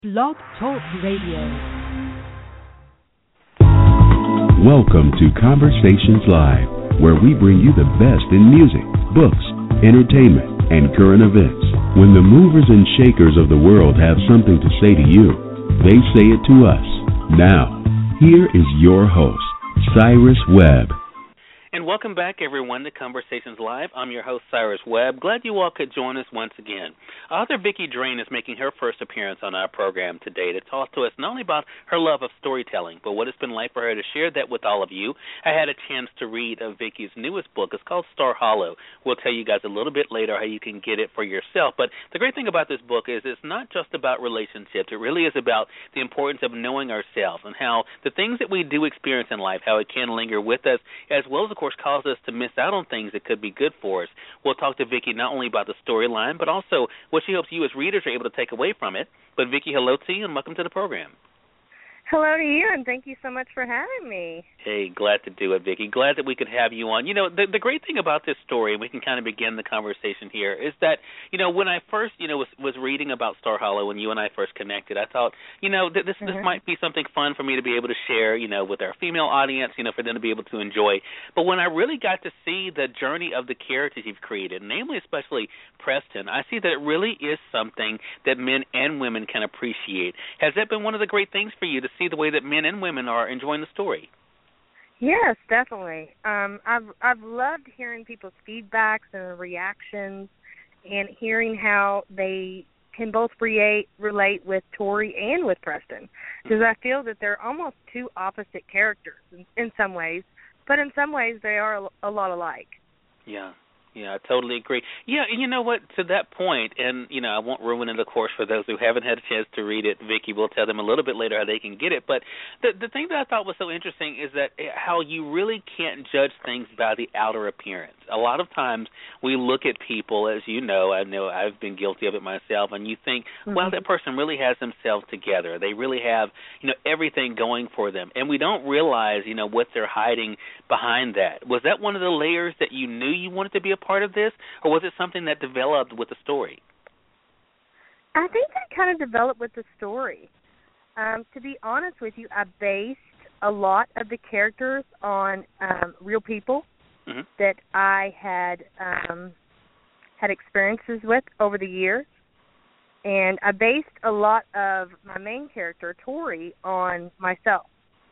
Blog Talk Radio. Welcome to Conversations Live, where we bring you the best in music, books, entertainment, and current events. When the movers and shakers of the world have something to say to you, they say it to us. Now, here is your host, Cyrus Webb. And welcome back, everyone, to Conversations Live. I'm your host, Cyrus Webb. Glad you all could join us once again. Author Vicki Drain is making her first appearance on our program today to talk to us not only about her love of storytelling, but what it's been like for her to share that with all of you. I had a chance to read Vicki's newest book. It's called Star Hollow. We'll tell you guys a little bit later how you can get it for yourself. But the great thing about this book is it's not just about relationships. It really is about the importance of knowing ourselves and how the things that we do experience in life, how it can linger with us, as well as, of course, cause us to miss out on things that could be good for us. We'll talk to Vicki not only about the storyline, but also what she hopes you as readers are able to take away from it. But Vicki, hello to you and welcome to the program. Hello to you, and thank you so much for having me. Hey, glad to do it, Vicki. Glad that we could have you on. You know, the great thing about this story, and we can kind of begin the conversation here, is that, you know, when I first, was reading about Star Hollow when you and I first connected, I thought, this might be something fun for me to be able to share, with our female audience, for them to be able to enjoy. But when I really got to see the journey of the characters you've created, namely especially Preston, I see that it really is something that men and women can appreciate. Has that been one of the great things for you to see the way that men and women are enjoying the story? Yes, definitely. I've loved hearing people's feedbacks and reactions, and hearing how they can both relate with Tori and with Preston, because I feel that they're almost two opposite characters in some ways, but in some ways they are a lot alike. Yeah, I totally agree. Yeah, and you know what, to that point, and, I won't ruin it, of course, for those who haven't had a chance to read it. Vicki will tell them a little bit later how they can get it. But the thing that I thought was so interesting is that how you really can't judge things by the outer appearance. A lot of times we look at people, as I know I've been guilty of it myself, and you think, wow, that person really has themselves together. They really have, everything going for them. And we don't realize, what they're hiding behind that. Was that one of the layers that you knew you wanted to be a part of this, or was it something that developed with the story? I think that kind of developed with the story. To be honest with you, I based a lot of the characters on real people that I had experiences with over the years, and I based a lot of my main character, Tori, on myself.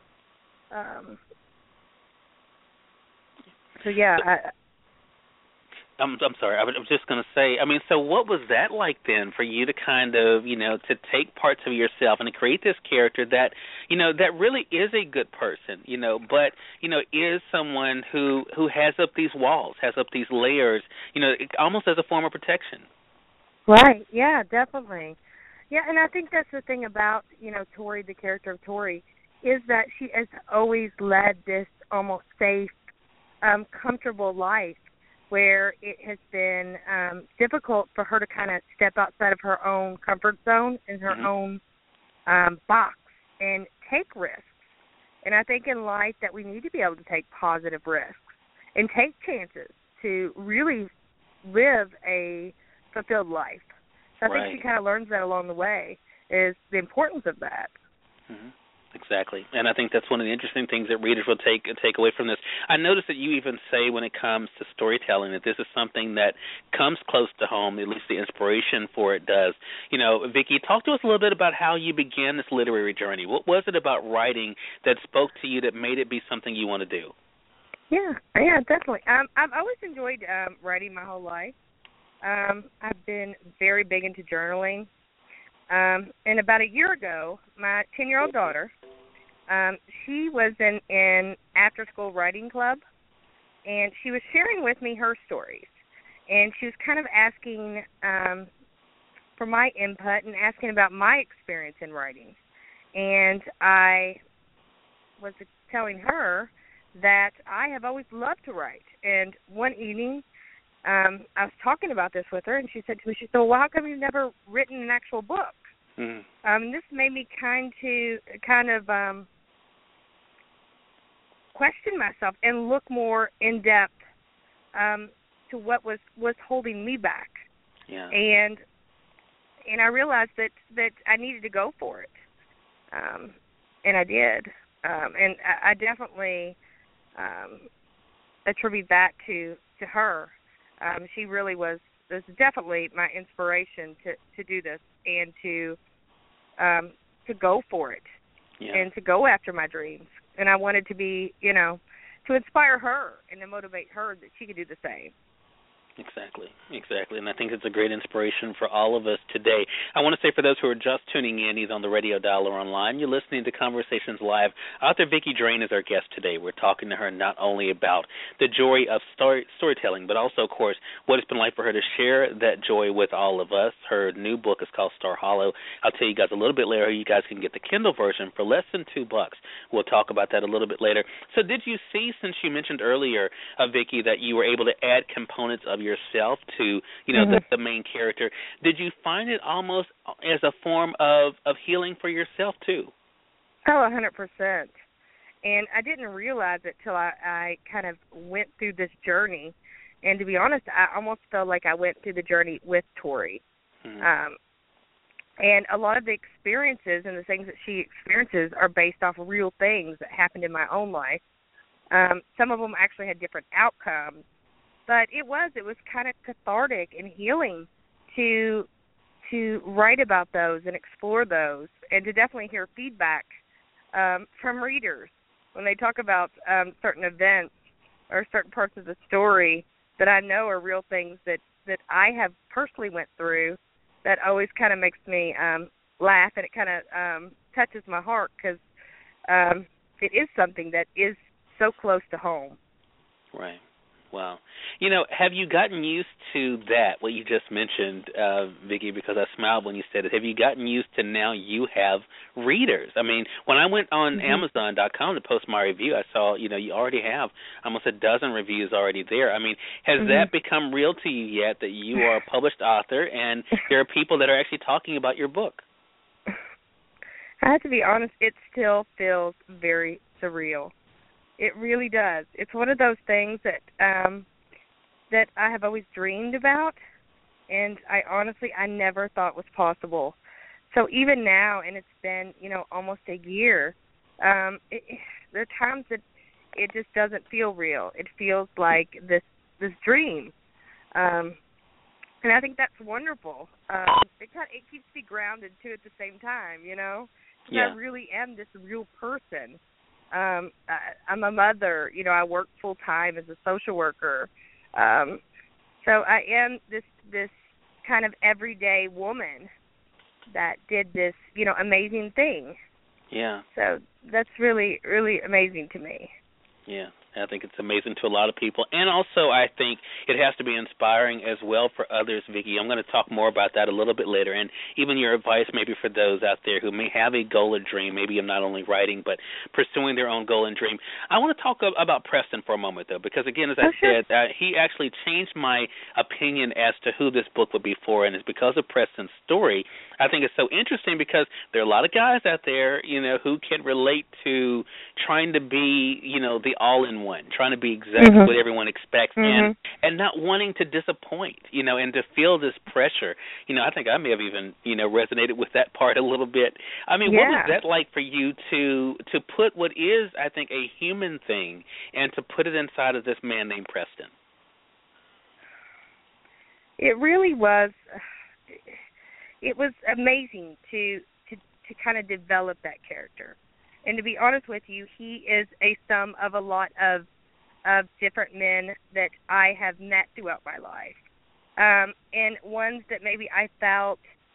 I'm sorry. I was just going to say, so what was that like then for you to kind of, to take parts of yourself and to create this character that, that really is a good person, but, is someone who has up these walls, has up these layers, almost as a form of protection? Right. Yeah, definitely. Yeah, and I think that's the thing about, Tori, the character of Tori, is that she has always led this almost safe, comfortable life, where it has been difficult for her to kind of step outside of her own comfort zone and her own box and take risks. And I think in life that we need to be able to take positive risks and take chances to really live a fulfilled life. So I think she kind of learns that along the way, is the importance of that. Exactly, and I think that's one of the interesting things that readers will take away from this. I noticed that you even say when it comes to storytelling that this is something that comes close to home, at least the inspiration for it does. Vicki, talk to us a little bit about how you began this literary journey. What was it about writing that spoke to you that made it be something you want to do? Yeah, definitely. I've always enjoyed writing my whole life. I've been very big into journaling. And about a year ago, my 10-year-old daughter, she was in after-school writing club, and she was sharing with me her stories. And she was kind of asking for my input and asking about my experience in writing. And I was telling her that I have always loved to write. And one evening, I was talking about this with her, and she said to me, well, how come you've never written an actual book? This made me kind of question myself and look more in depth to what was holding me back. Yeah. And and I realized that I needed to go for it, and I did. And I definitely attribute that to her. She really was definitely my inspiration to do this and to go for it, and to go after my dreams. And I wanted to be, to inspire her and to motivate her that she could do the same. Exactly. And I think it's a great inspiration for all of us today. I want to say for those who are just tuning in, either on the radio dial or online, you're listening to Conversations Live. Author Vicki Drain is our guest today. We're talking to her not only about the joy of storytelling, but also, of course, what it's been like for her to share that joy with all of us. Her new book is called Star Hollow. I'll tell you guys a little bit later how you guys can get the Kindle version for less than $2. We'll talk about that a little bit later. So did you see, since you mentioned earlier, Vicki, that you were able to add components of yourself to, the main character, did you find it almost as a form of healing for yourself too? Oh, 100%. And I didn't realize it till I kind of went through this journey. And to be honest, I almost felt like I went through the journey with Tori. Mm-hmm. And a lot of the experiences and the things that she experiences are based off of real things that happened in my own life. Some of them actually had different outcomes. But it was kind of cathartic and healing to write about those and explore those, and to definitely hear feedback from readers when they talk about certain events or certain parts of the story that I know are real things that I have personally went through. That always kind of makes me laugh, and it kind of touches my heart, because it is something that is so close to home. Right. Wow. Have you gotten used to that, what you just mentioned, Vicki, because I smiled when you said it. Have you gotten used to now you have readers? I mean, when I went on Amazon.com to post my review, I saw, you already have almost a dozen reviews already there. I mean, has that become real to you yet, that you are a published author and there are people that are actually talking about your book? I have to be honest, it still feels very surreal. It really does. It's one of those things that that I have always dreamed about, and I never thought was possible. So even now, and it's been, almost a year, there are times that it just doesn't feel real. It feels like this dream. And I think that's wonderful. It keeps me grounded, too, at the same time, because I really am this real person. I'm a mother. I work full time as a social worker. So I am this kind of everyday woman that did this, amazing thing. Yeah. So that's really, really amazing to me. Yeah. I think it's amazing to a lot of people. And also I think it has to be inspiring as well for others, Vicki. I'm going to talk more about that a little bit later. And even your advice maybe for those out there who may have a goal or dream, maybe of not only writing but pursuing their own goal and dream. I want to talk about Preston for a moment, though, because, again, as I said, he actually changed my opinion as to who this book would be for, and it's because of Preston's story. I think it's so interesting because there are a lot of guys out there, who can relate to trying to be, the all-in-one, trying to be exactly what everyone expects, and not wanting to disappoint, and to feel this pressure. I think I may have even, resonated with that part a little bit. I mean, what was that like for you to put what is, I think, a human thing and to put it inside of this man named Preston? It really was. It was amazing to kind of develop that character. And to be honest with you, he is a sum of a lot of different men that I have met throughout my life. And ones that maybe I felt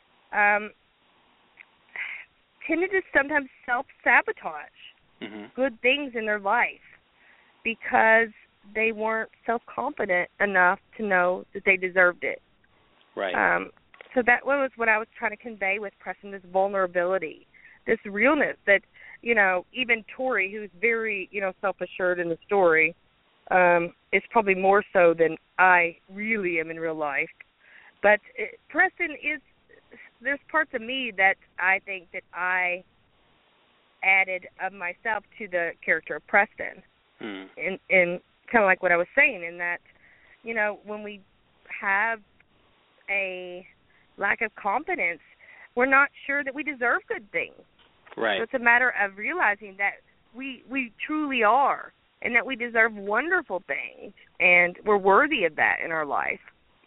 tended to sometimes self-sabotage good things in their life because they weren't self-confident enough to know that they deserved it. Right. So that was what I was trying to convey with Preston, this vulnerability, this realness that, even Tori, who's very, self-assured in the story, is probably more so than I really am in real life. But Preston there's parts of me that I think that I added of myself to the character of Preston. And kind of like what I was saying, in that, when we have a lack of confidence, we're not sure that we deserve good things. Right. So it's a matter of realizing that we truly are, and that we deserve wonderful things, and we're worthy of that in our life.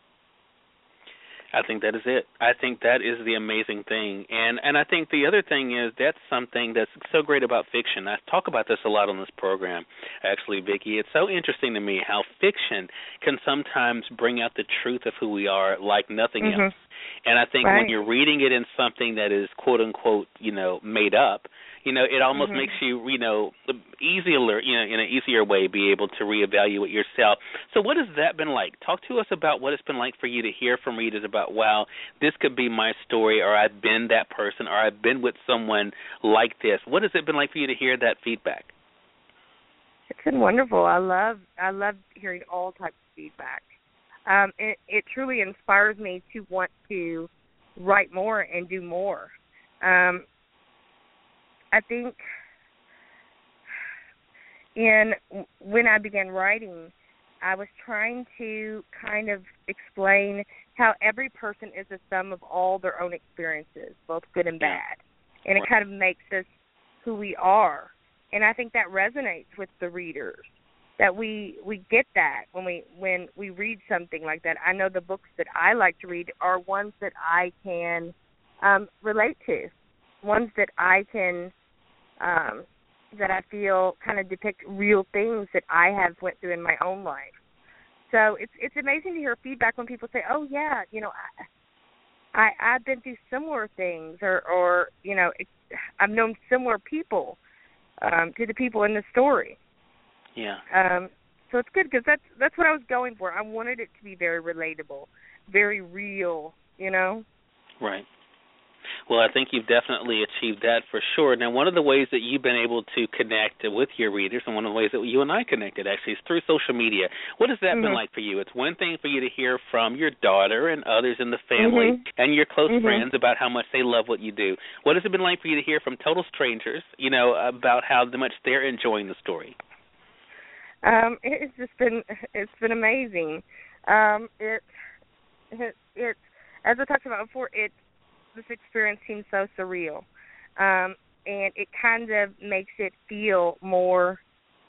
I think that is it. I think that is the amazing thing. And I think the other thing is that's something that's so great about fiction. I talk about this a lot on this program, actually, Vicki. It's so interesting to me how fiction can sometimes bring out the truth of who we are like nothing else. And I think when you're reading it in something that is, quote, unquote, made up, it almost makes you, easier, in an easier way, be able to reevaluate yourself. So what has that been like? Talk to us about what it's been like for you to hear from readers about, wow, this could be my story, or I've been that person, or I've been with someone like this. What has it been like for you to hear that feedback? It's been wonderful. I love hearing all types of feedback. It truly inspires me to want to write more and do more. I think when I began writing, I was trying to kind of explain how every person is a sum of all their own experiences, both good and bad. And it kind of makes us who we are. And I think that resonates with the readers, that we get that when we read something like that. I know the books that I like to read are ones that I can relate to, ones that I can that I feel kind of depict real things that I have went through in my own life. So it's amazing to hear feedback when people say, "Oh yeah, I've been through similar things," or I've known similar people to the people in the story. Yeah. So it's good because that's what I was going for. I wanted it to be very relatable, very real. Right. Well, I think you've definitely achieved that for sure. Now, one of the ways that you've been able to connect with your readers, and one of the ways that you and I connected, actually, is through social media. What has that been like for you? It's one thing for you to hear from your daughter and others in the family and your close friends about how much they love what you do. What has it been like for you to hear from total strangers, about how much they're enjoying the story? It's been amazing. It as I talked about before, this experience seems so surreal, and it kind of makes it feel more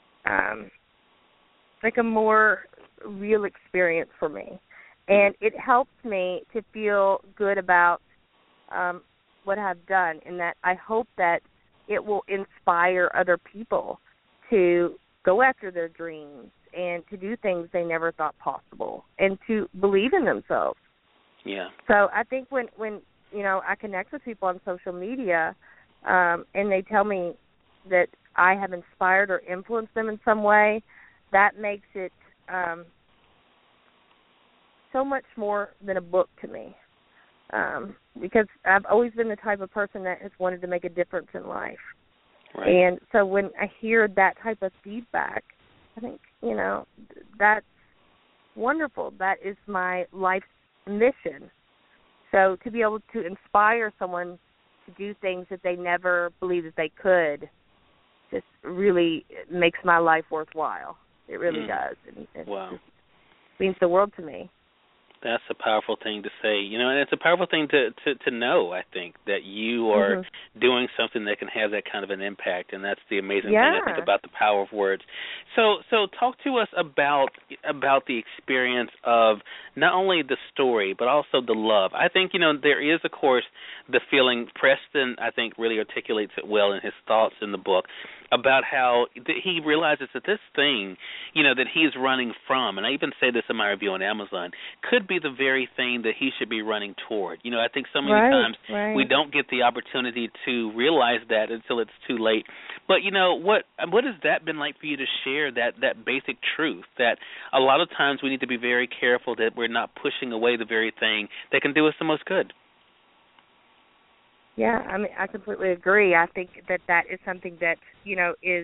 like a more real experience for me, and it helps me to feel good about what I've done, and that I hope that it will inspire other people to go after their dreams and to do things they never thought possible and to believe in themselves. Yeah. So I think when I connect with people on social media and they tell me that I have inspired or influenced them in some way, that makes it so much more than a book to me, because I've always been the type of person that has wanted to make a difference in life. Right. And so when I hear that type of feedback, I think, that's wonderful. That is my life's mission. So to be able to inspire someone to do things that they never believed that they could just really makes my life worthwhile. It really does. And it just means the world to me. That's a powerful thing to say, and it's a powerful thing to know, I think, that you are doing something that can have that kind of an impact, and that's the amazing thing, I think, about the power of words. So talk to us about the experience of not only the story, but also the love. I think, there is, of course, the feeling. Preston, I think, really articulates it well in his thoughts in the book about how he realizes that this thing, that he's running from, and I even say this in my review on Amazon, could be the very thing that he should be running toward. I think so many times we don't get the opportunity to realize that until it's too late. But, what has that been like for you to share that basic truth, that a lot of times we need to be very careful that we're not pushing away the very thing that can do us the most good? Yeah, I mean, I completely agree. I think that is something that, is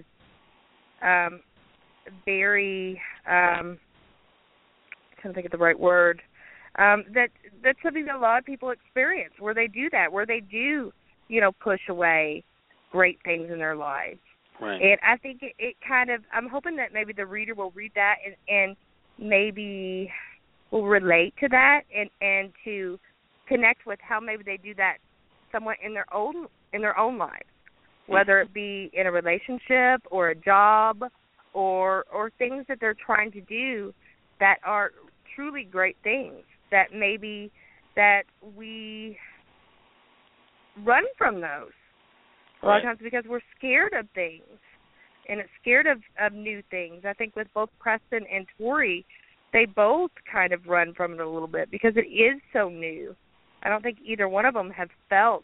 very, I'm trying to think of the right word, that's something that a lot of people experience, where they do that, where they do, push away great things in their lives. Right. And I think it kind of, I'm hoping that maybe the reader will read that and maybe will relate to that and to connect with how maybe they do that somewhat in their own lives, whether it be in a relationship or a job or things that they're trying to do that are truly great things that maybe that we run from those a lot of times because we're scared of things and it's scared of new things. I think with both Preston and Tori, they both kind of run from it a little bit because it is so new. I don't think either one of them have felt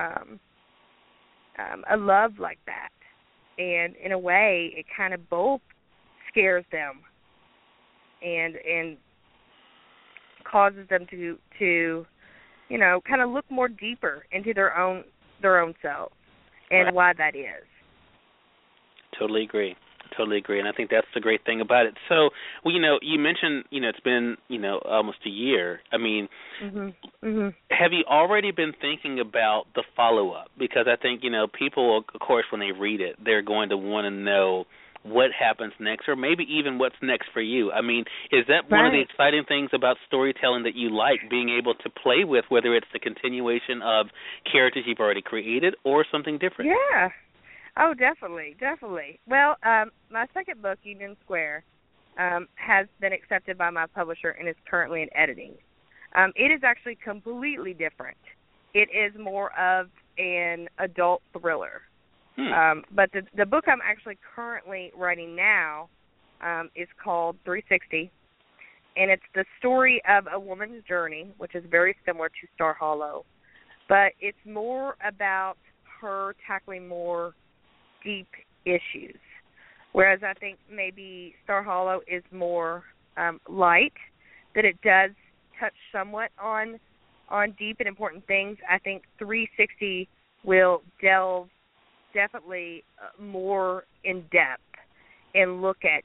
a love like that. And in a way, it kind of both scares them and causes them to you know, kind of look more deeper into their own selves and why that is. Totally agree. And I think that's the great thing about it. So, well, you know, you mentioned, you know, it's been, you know, almost a year. I mean, have you already been thinking about the follow-up? Because I think, you know, people, of course, when they read it, they're going to want to know what happens next or maybe even what's next for you. I mean, is that one of the exciting things about storytelling that you like, being able to play with, whether it's the continuation of characters you've already created or something different? Yeah. Oh, definitely. Well, my second book, Union Square, has been accepted by my publisher and is currently in editing. It is actually completely different. It is more of an adult thriller. But the book I'm actually currently writing now is called 360, and it's the story of a woman's journey, which is very similar to Star Hollow, but it's more about her tackling more deep issues, whereas I think maybe Star Hollow is more light, that it does touch somewhat on deep and important things. I think 360 will delve definitely more in depth and look at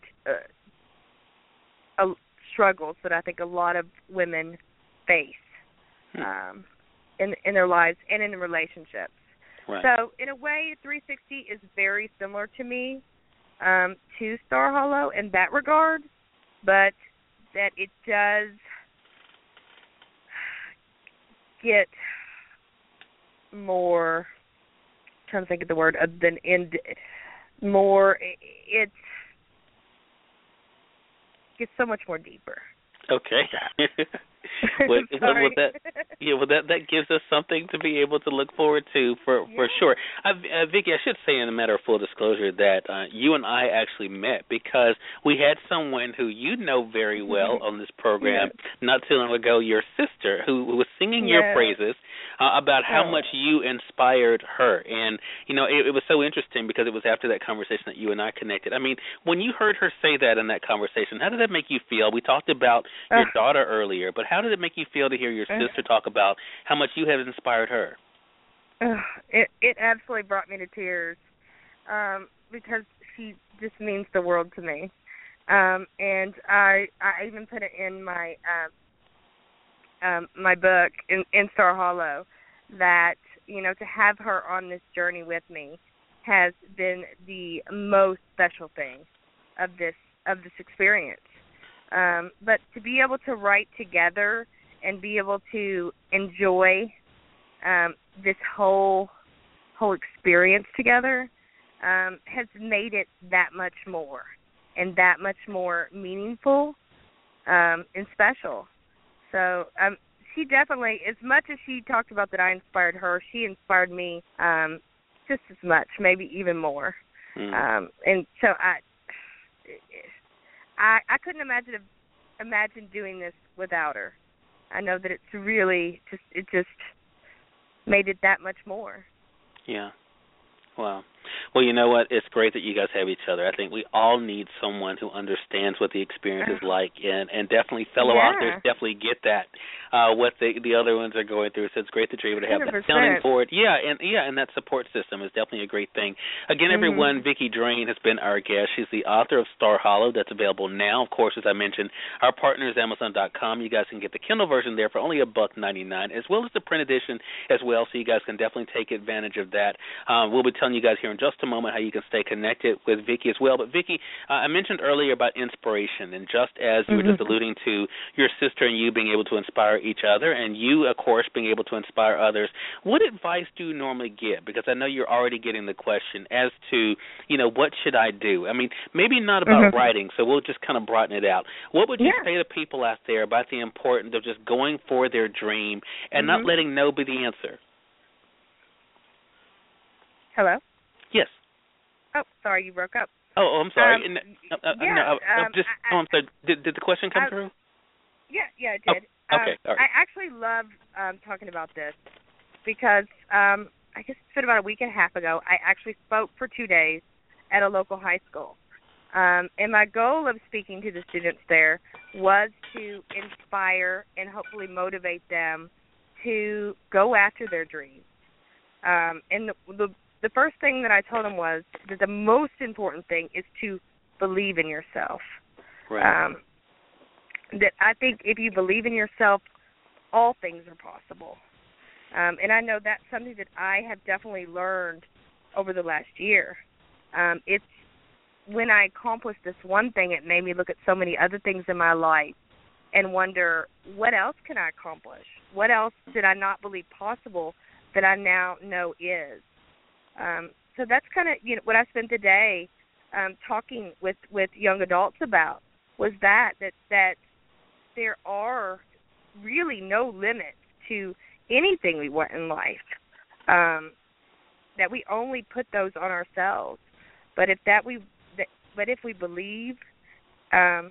struggles that I think a lot of women face in their lives and in relationships. Right. So in a way, 360 is very similar to me to Star Hollow in that regard, but that it does get more. I'm trying to think of the word than more. It gets so much more deeper. Okay. That gives us something to be able to look forward to for sure. Vicki, I should say in a matter of full disclosure that you and I actually met because we had someone who you know very well on this program not too long ago, your sister, who was singing your praises about how much you inspired her. And, you know, it was so interesting because it was after that conversation that you and I connected. I mean, when you heard her say that in that conversation, how did that make you feel? We talked about your daughter earlier, but how did it make you feel to hear your sister talk about how much you have inspired her? It absolutely brought me to tears because she just means the world to me. And I even put it in my my book in Star Hollow that, you know, to have her on this journey with me has been the most special thing of this experience. But to be able to write together and be able to enjoy this whole experience together has made it that much more and that much more meaningful and special. So she definitely, as much as she talked about that I inspired her, she inspired me just as much, maybe even more. And so I couldn't imagine doing this without her. I know that it's really it just made it that much more. Yeah. Wow. Well, you know what? It's great that you guys have each other. I think we all need someone who understands what the experience is like, and definitely fellow authors definitely get that, what the other ones are going through. So it's great that you're able to have 100%. That sounding board. And that support system is definitely a great thing. Again, everyone, Vicki Drain has been our guest. She's the author of Star Hollow. That's available now. Of course, as I mentioned, our partner is Amazon.com. You guys can get the Kindle version there for only $1.99, as well as the print edition as well, so you guys can definitely take advantage of that. We'll be telling you guys here in just a a moment how you can stay connected with Vicki as well. But Vicki, I mentioned earlier about inspiration, and just as you were just alluding to your sister and you being able to inspire each other, and you, of course, being able to inspire others, what advice do you normally give? Because I know you're already getting the question as to, what should I do? I mean, maybe not about writing, so we'll just kind of broaden it out. What would you say to people out there about the importance of just going for their dream and not letting no be the answer? Hello? Yes. Oh, sorry, you broke up. Oh, I'm sorry. I'm sorry. Did the question come through? Yeah, it did. Oh, okay, all right. I actually love talking about this because I guess it's been about a week and a half ago, I actually spoke for 2 days at a local high school. And my goal of speaking to the students there was to inspire and hopefully motivate them to go after their dreams. And the first thing that I told them was that the most important thing is to believe in yourself. Right. That I think if you believe in yourself, all things are possible. And I know that's something that I have definitely learned over the last year. It's when I accomplished this one thing, it made me look at so many other things in my life and wonder, what else can I accomplish? What else did I not believe possible that I now know is? So that's kind of what I spent the day talking with young adults about, was that there are really no limits to anything we want in life, that we only put those on ourselves. But if we believe and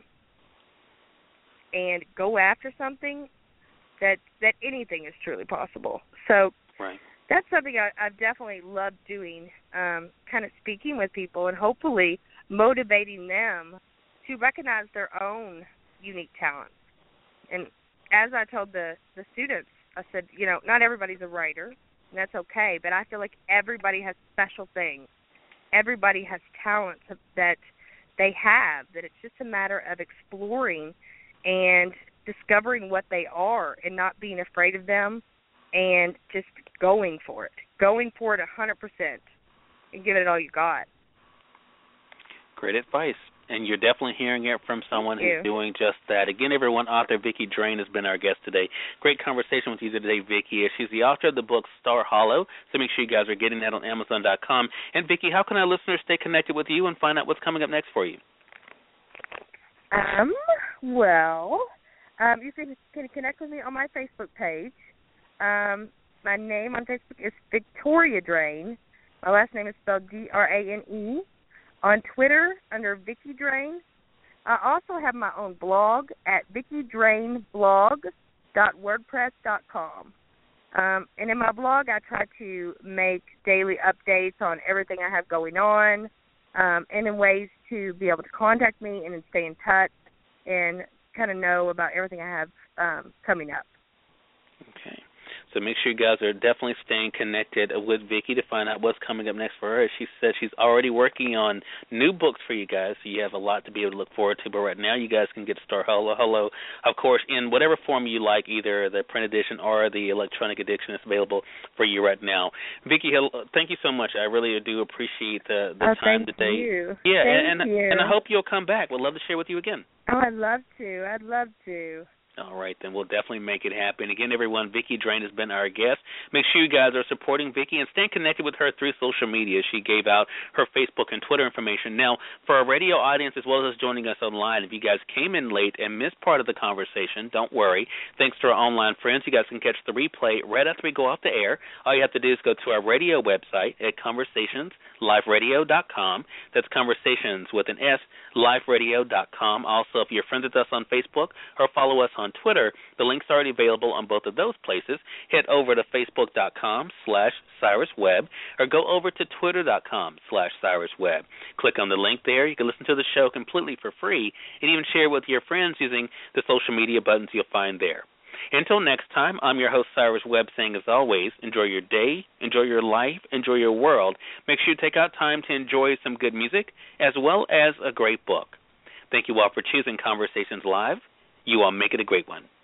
go after something, that anything is truly possible. So right. That's something I've definitely loved doing, kind of speaking with people and hopefully motivating them to recognize their own unique talents. And as I told the students, I said, not everybody's a writer, and that's okay, but I feel like everybody has special things. Everybody has talents that they have, that it's just a matter of exploring and discovering what they are and not being afraid of them and just going for it 100% and giving it all you got. Great advice. And you're definitely hearing it from someone who's doing just that. Again, everyone, author Vicki Drain has been our guest today. Great conversation with you today, Vicki. She's the author of the book Star Hollow, so make sure you guys are getting that on Amazon.com. And, Vicki, how can our listeners stay connected with you and find out what's coming up next for you? You can connect with me on my Facebook page. My name on Facebook is Victoria Drain. My last name is spelled Drane. On Twitter, under Vicki Drain. I also have my own blog at vickidrainblog.wordpress.com. And in my blog, I try to make daily updates on everything I have going on, and in ways to be able to contact me and stay in touch and kind of know about everything I have coming up. Okay. So make sure you guys are definitely staying connected with Vicki to find out what's coming up next for her. She said she's already working on new books for you guys, so you have a lot to be able to look forward to. But right now you guys can get Star Hollow, of course, in whatever form you like, either the print edition or the electronic edition is available for you right now. Vicki, thank you so much. I really do appreciate the time today. Thank you. Yeah, thank you. And I hope you'll come back. We'd love to share with you again. Oh, I'd love to. All right, then we'll definitely make it happen. Again, everyone, Vicki Drain has been our guest. Make sure you guys are supporting Vicki and staying connected with her through social media. She gave out her Facebook and Twitter information. Now, for our radio audience as well as joining us online, if you guys came in late and missed part of the conversation, don't worry. Thanks to our online friends, you guys can catch the replay right after we go off the air. All you have to do is go to our radio website at conversationsliveradio.com. That's conversations with an S, liveradio.com. Also, if you're friends with us on Facebook or follow us on Twitter, the link's already available on both of those places. Head over to facebook.com/CyrusWebb or go over to twitter.com/CyrusWebb. Click on the link there. You can listen to the show completely for free and even share with your friends using the social media buttons you'll find there. Until next time, I'm your host, Cyrus Webb, saying, as always, enjoy your day, enjoy your life, enjoy your world. Make sure you take out time to enjoy some good music as well as a great book. Thank you all for choosing Conversations Live. You all make it a great one.